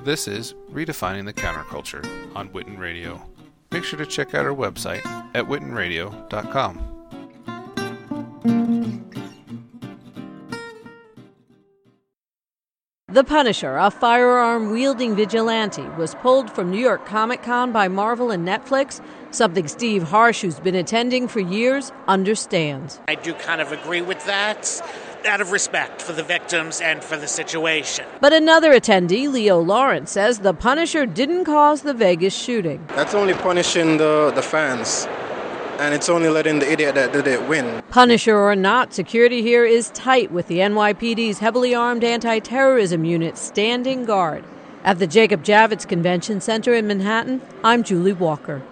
This is Redefining the Counterculture on Witten Radio. Make sure to check out our website at wittenradio.com. The Punisher, a firearm-wielding vigilante, was pulled from New York Comic Con by Marvel and Netflix, something Steve Harsh, who's been attending for years, understands. I do kind of agree with that, out of respect for the victims and for the situation. But another attendee, Leo Lawrence, says the Punisher didn't cause the Vegas shooting. That's only punishing the fans. And it's only letting the idiot that did it win. Punisher or not, security here is tight with the NYPD's heavily armed anti-terrorism unit standing guard. At the Jacob Javits Convention Center in Manhattan, I'm Julie Walker.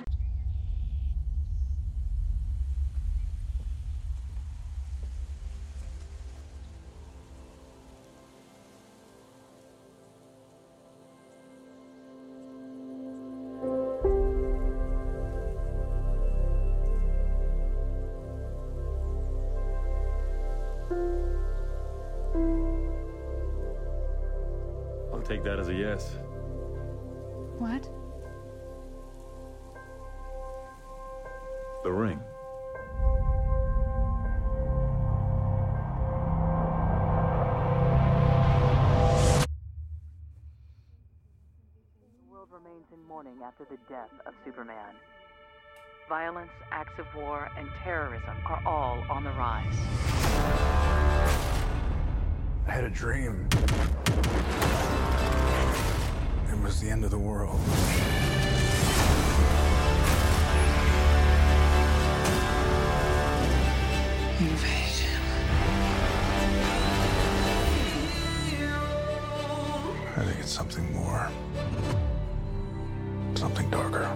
Take that as a yes. What? The ring. The world remains in mourning after the death of Superman. Violence, acts of war, and terrorism are all on the rise. I had a dream. It was the end of the world. Invasion. I think it's something more. Something darker.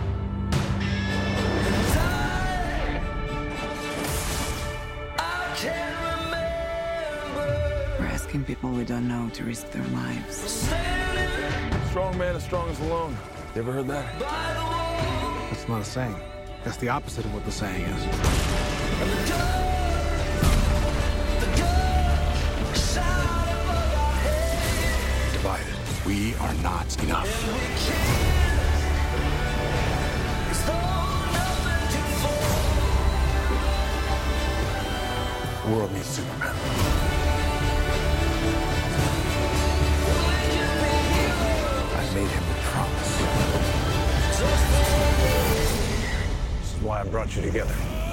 We're asking people we don't know to risk their lives. Strong man is strongest alone. You ever heard that? That's not a saying. That's the opposite of what the saying is. Divided. We are not enough. The world needs Superman. I made him a promise. This is why I brought you together.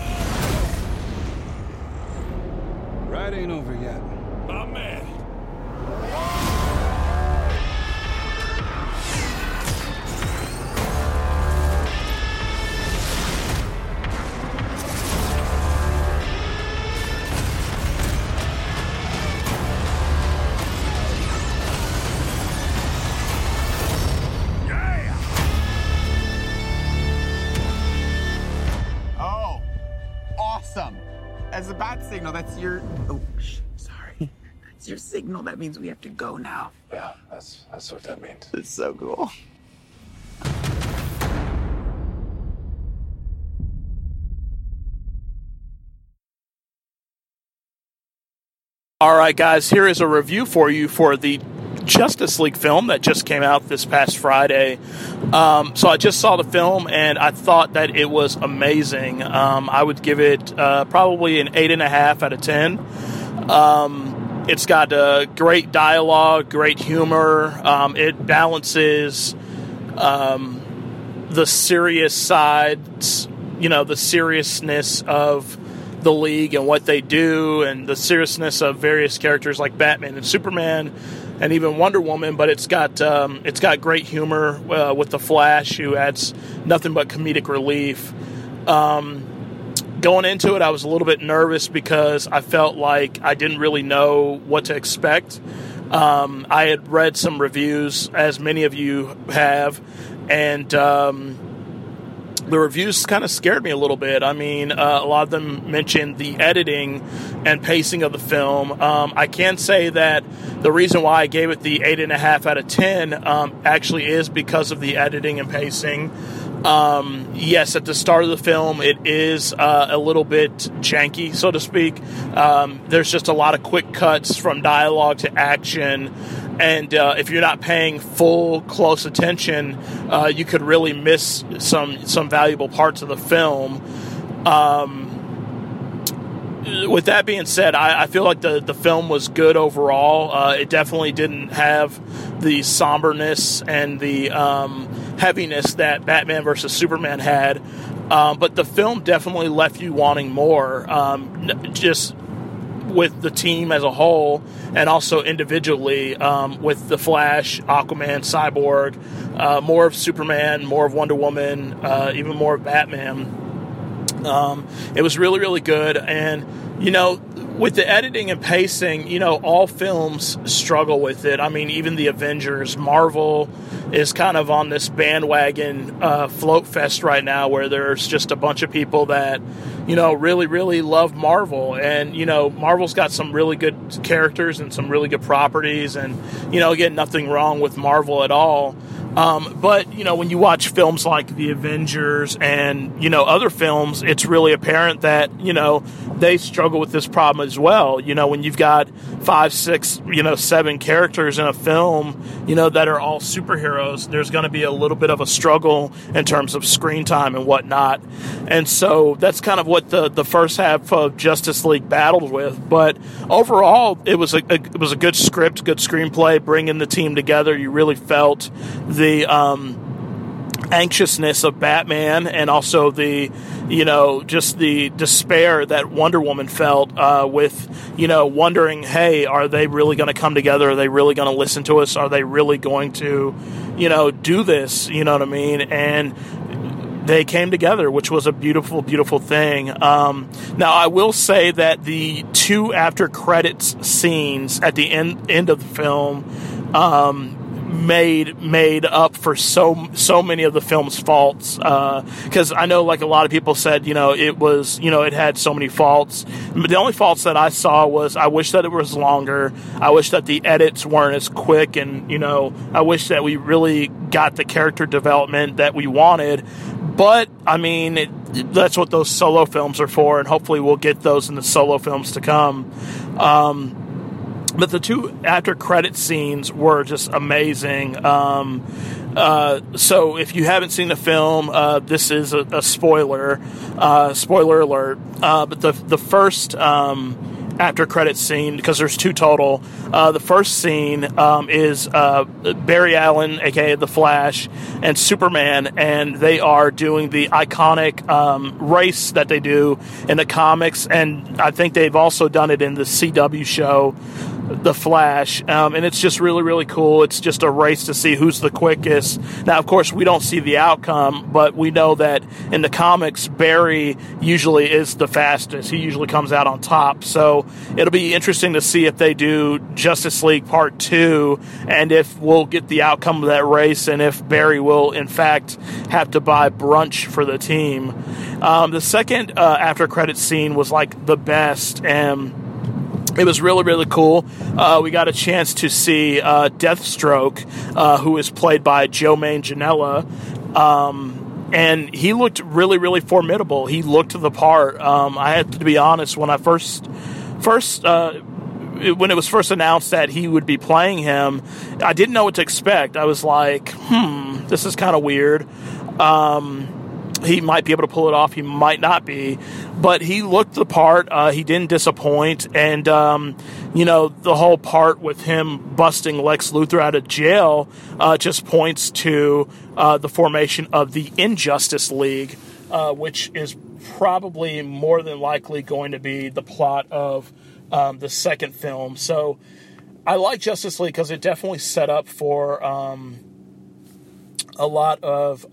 Ride ain't over yet. My man. As a bat signal, that's your... Oh, sorry. That's your signal. That means we have to go now. Yeah, that's what that means. It's so cool. All right, guys, here is a review for you for the Justice League film that just came out this past Friday. So I just saw the film, and I thought that it was amazing. I would give it probably an 8.5 out of 10. It's got great dialogue, great humor. It balances the serious sides, the seriousness of the League and what they do, and the seriousness of various characters like Batman and Superman and even Wonder Woman, but it's got great humor with the Flash, who adds nothing but comedic relief. Going into it, I was a little bit nervous because I felt like I didn't really know what to expect. I had read some reviews, as many of you have, and the reviews kind of scared me a little bit. I mean, a lot of them mentioned the editing and pacing of the film. I can say that the reason why I gave it the 8.5 out of 10 actually is because of the editing and pacing. Yes, at the start of the film, it is a little bit janky, so to speak. There's just a lot of quick cuts from dialogue to action, And if you're not paying full, close attention, you could really miss some valuable parts of the film. With that being said, I feel like the film was good overall. It definitely didn't have the somberness and the heaviness that Batman vs. Superman had, but the film definitely left you wanting more, just with the team as a whole and also individually, with The Flash, Aquaman, Cyborg, more of Superman, more of Wonder Woman, even more of Batman. It was really, really good. And, with the editing and pacing, all films struggle with it. I mean, even the Avengers, Marvel is kind of on this bandwagon float fest right now where there's just a bunch of people that, really, really love Marvel. And, Marvel's got some really good characters and some really good properties. And, again, nothing wrong with Marvel at all. But, when you watch films like The Avengers and, other films, it's really apparent that, they struggle with this problem as well. When you've got 5, 6, 7 characters in a film, that are all superheroes, there's going to be a little bit of a struggle in terms of screen time and whatnot. And so that's kind of what the first half of Justice League battled with. But overall, it was a good script, good screenplay, bringing the team together. You really felt the anxiousness of Batman and also the, just the despair that Wonder Woman felt with, wondering, hey, are they really going to come together? Are they really going to listen to us? Are they really going to, do this? You know what I mean? And they came together, which was a beautiful, beautiful thing. Now, I will say that the 2 after credits scenes at the end of the film made up for so many of the film's faults, because I know, like, a lot of people said, it was, it had so many faults. The only faults that I saw was I wish that it was longer. I wish that the edits weren't as quick, and I wish that we really got the character development that we wanted. But I mean, that's what those solo films are for, and hopefully we'll get those in the solo films to come. But the 2 after credit scenes were just amazing. So if you haven't seen the film, this is a spoiler. Spoiler alert. But the first after credit scene, because there's 2 total. The first scene is Barry Allen, aka The Flash, and Superman, and they are doing the iconic race that they do in the comics, and I think they've also done it in the CW show, The Flash, and it's just really, really cool. It's just a race to see who's the quickest. Now, of course, we don't see the outcome, but we know that in the comics, Barry usually is the fastest. He usually comes out on top, so it'll be interesting to see if they do Justice League Part 2, and if we'll get the outcome of that race, and if Barry will, in fact, have to buy brunch for the team. The second after credits scene was, like, the best, and it was really, really cool. We got a chance to see Deathstroke, who is played by Joe Manganiello, and he looked really, really formidable. He looked the part. I have to be honest, when I when it was first announced that he would be playing him, I didn't know what to expect. I was like, this is kind of weird. He might be able to pull it off. He might not be. But he looked the part. He didn't disappoint. And, the whole part with him busting Lex Luthor out of jail just points to the formation of the Injustice League, which is probably more than likely going to be the plot of the second film. So I like Justice League because it definitely set up for a lot of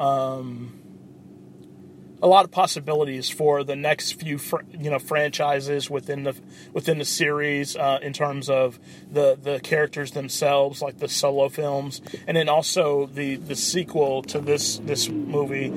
possibilities for the next few franchises within the series, in terms of the characters themselves, like the solo films, and then also the sequel to this movie.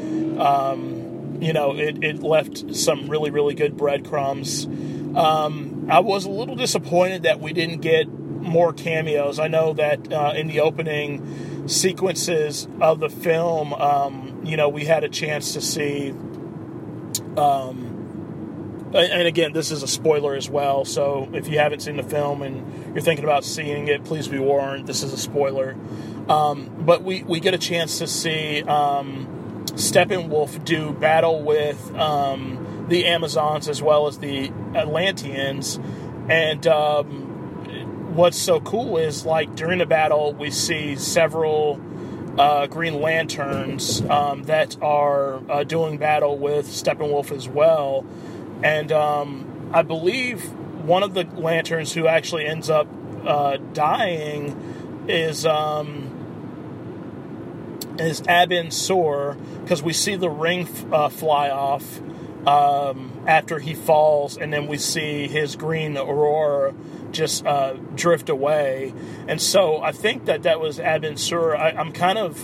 It left some really, really good breadcrumbs. I was a little disappointed that we didn't get more cameos. I know that in the opening sequences of the film, we had a chance to see and again, this is a spoiler as well, so if you haven't seen the film and you're thinking about seeing it, please be warned, this is a spoiler. But we get a chance to see Steppenwolf do battle with the Amazons as well as the Atlanteans, and what's so cool is, like, during the battle, we see several Green Lanterns that are doing battle with Steppenwolf as well. And I believe one of the Lanterns who actually ends up dying is Abin Sur, because we see the ring fly off after he falls, and then we see his green aurora just drift away. And so I think that was Abin Sur. I'm kind of,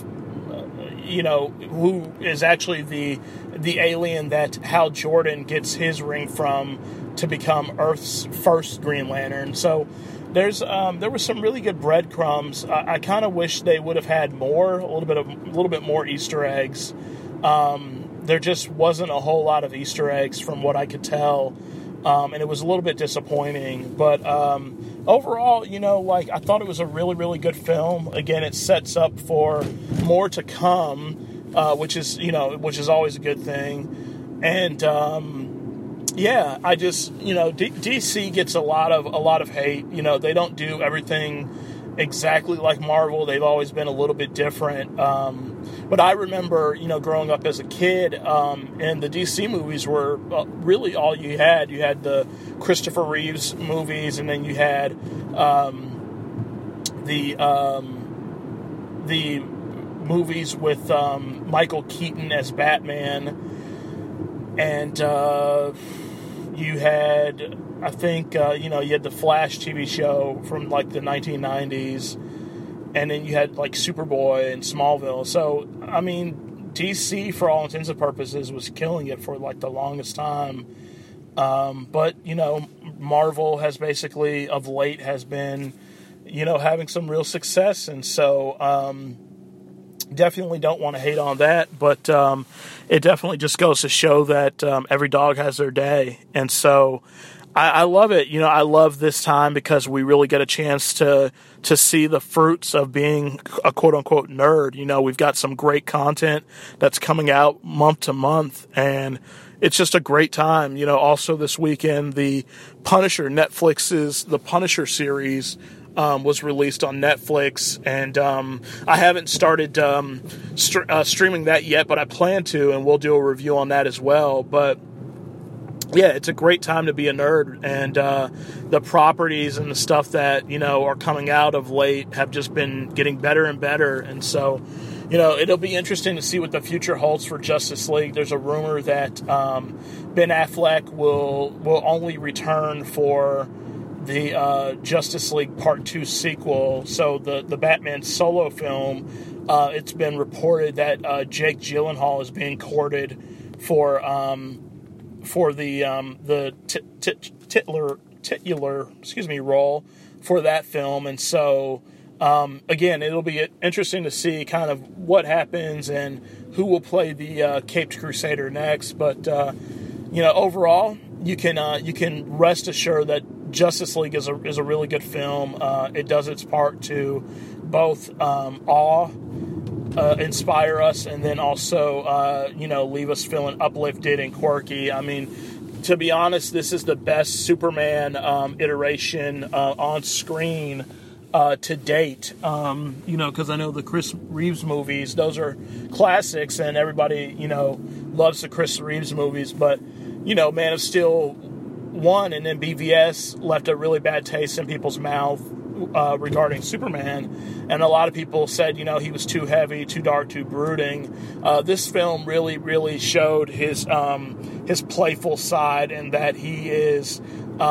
who is actually the alien that Hal Jordan gets his ring from to become Earth's first Green Lantern. So there were some really good breadcrumbs. I kind of wish they would have had more, a little bit more Easter eggs. There just wasn't a whole lot of Easter eggs from what I could tell. And it was a little bit disappointing, but overall, I thought it was a really, really good film. Again, it sets up for more to come, which is always a good thing. And I just, DC gets a lot of hate. They don't do everything exactly like Marvel. They've always been a little bit different. But I remember, growing up as a kid, and the DC movies were really all you had. You had the Christopher Reeves movies, and then you had the movies with Michael Keaton as Batman, and you had, I think, you had the Flash TV show from like the 1990s, and then you had like Superboy and Smallville. So, I mean, DC, for all intents and purposes, was killing it for like the longest time. But, Marvel has basically, of late, has been, having some real success. And so, definitely don't want to hate on that. But it definitely just goes to show that every dog has their day. And so I love it. I love this time because we really get a chance to see the fruits of being a quote-unquote nerd. We've got some great content that's coming out month to month, and it's just a great time. Also this weekend, the Punisher, Netflix's The Punisher series was released on Netflix, and I haven't started streaming that yet, but I plan to, and we'll do a review on that as well. But yeah, it's a great time to be a nerd, and the properties and the stuff that, are coming out of late have just been getting better and better. And so, it'll be interesting to see what the future holds for Justice League. There's a rumor that Ben Affleck will only return for the Justice League Part 2 sequel, so the Batman solo film. It's been reported that Jake Gyllenhaal is being courted for the titular role for that film. And so again, it'll be interesting to see kind of what happens and who will play the Caped Crusader next. But overall, you can rest assured that Justice League is a really good film. It does its part to both inspire us, and then also, leave us feeling uplifted and quirky. I mean, to be honest, this is the best Superman iteration on screen to date. Because I know the Chris Reeves movies, those are classics, and everybody, loves the Chris Reeves movies. But, Man of Steel 1 and then BVS left a really bad taste in people's mouth regarding Superman, and a lot of people said, he was too heavy, too dark, too brooding. This film really, really showed his playful side, and that he is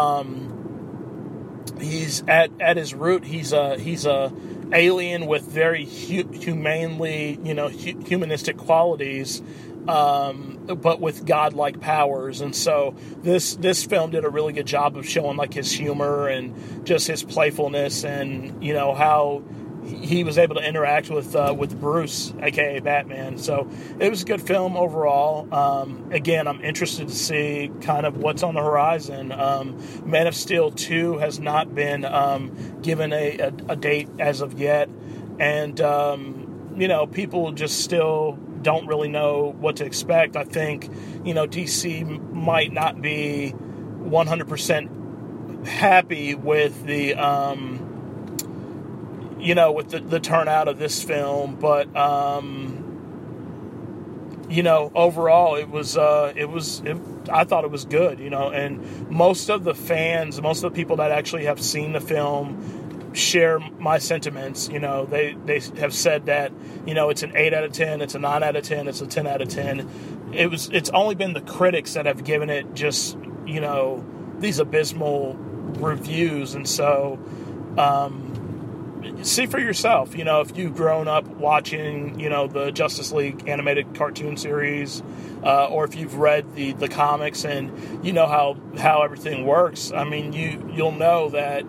he's at his root he's a alien with very humanely humanistic qualities, but with godlike powers. And so this film did a really good job of showing like his humor and just his playfulness, and how he was able to interact with Bruce, aka Batman. So it was a good film overall. Again, I'm interested to see kind of what's on the horizon. Man of Steel 2 has not been given a date as of yet, and people just still don't really know what to expect. I think DC might not be 100% happy with the with the turnout of this film, but overall it was I thought it was good, and most of the fans, most of the people that actually have seen the film share my sentiments. They have said that it's an 8 out of 10, it's a 9 out of 10, it's a 10 out of 10. It's only been the critics that have given it just these abysmal reviews, and so see for yourself. If you've grown up watching the Justice League animated cartoon series, or if you've read the comics and how everything works, I mean you'll know that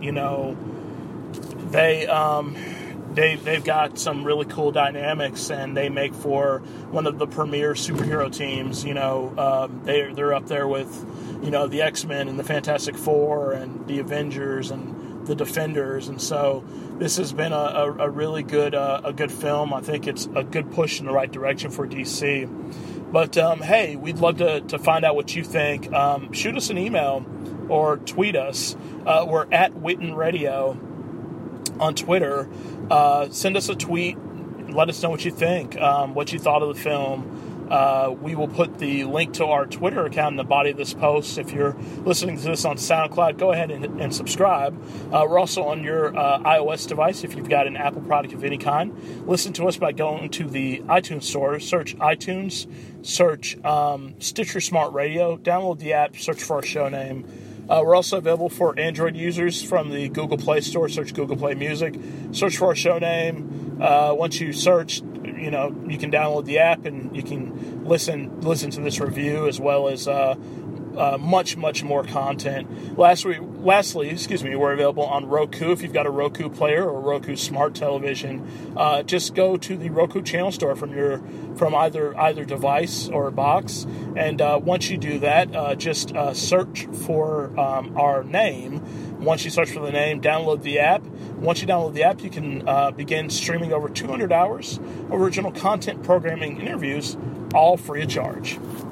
they've got some really cool dynamics, and they make for one of the premier superhero teams. They're up there with the X-Men and the Fantastic Four and the Avengers and the Defenders, and so this has been a really good film. I think it's a good push in the right direction for DC. But hey, we'd love to find out what you think. Shoot us an email or tweet us. We're at Witten Radio on Twitter. Send us a tweet. Let us know what you think, what you thought of the film. We will put the link to our Twitter account in the body of this post. If you're listening to this on SoundCloud, go ahead and subscribe. We're also on your iOS device if you've got an Apple product of any kind. Listen to us by going to the iTunes store, search iTunes, search Stitcher Smart Radio, download the app, search for our show name. We're also available for Android users from the Google Play Store. Search Google Play Music. Search for our show name. Once you search, you can download the app and you can listen to this review as well as much more content. Lastly, we're available on Roku. If you've got a Roku player or a Roku Smart Television, just go to the Roku channel store from either device or box, and once you do that, just search for our name. Once you search for the name, download the app. Once you download the app, you can begin streaming over 200 hours of original content, programming, interviews, all free of charge.